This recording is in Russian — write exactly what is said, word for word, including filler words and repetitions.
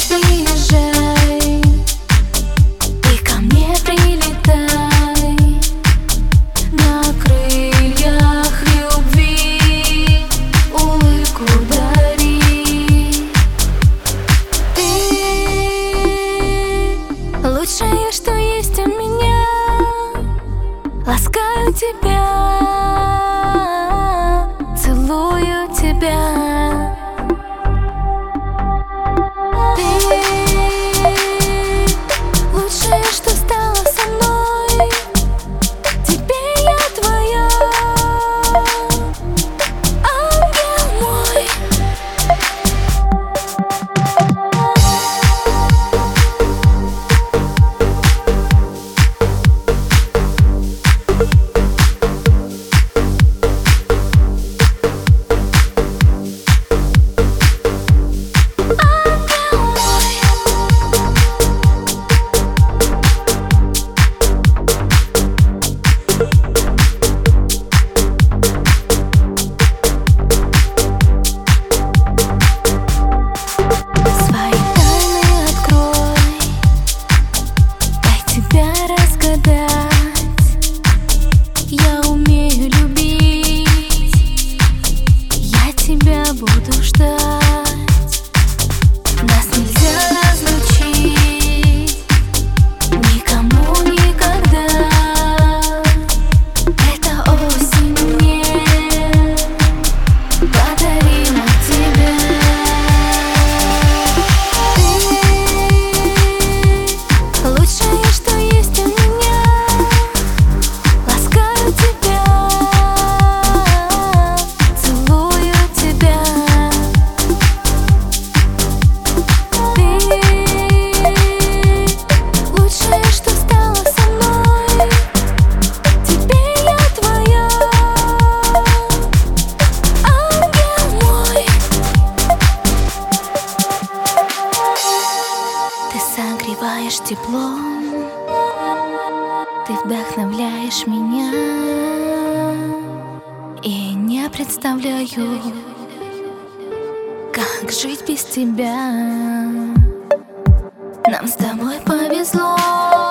приезжай и ко мне прилетай на крыльях любви, улыбку дари. Ты лучшее, что есть у меня, ласкаю тебя, целую тебя. Ты лучшее, что стало со мной, теперь я твоя, ангел мой. Я умею любить, я тебя буду ждать. Нас нельзя разлучить никому никогда. Эта осень мне подарила тебя. Ты лучшее, что есть у меня, ласкаю тебя, целую тебя. Ты лучшее, что стало со мной, теперь я твоя, ангел мой. Ты согреваешь теплом, ты вдохновляешь меня, и не представляю, как жить без тебя. Нам с тобой повезло.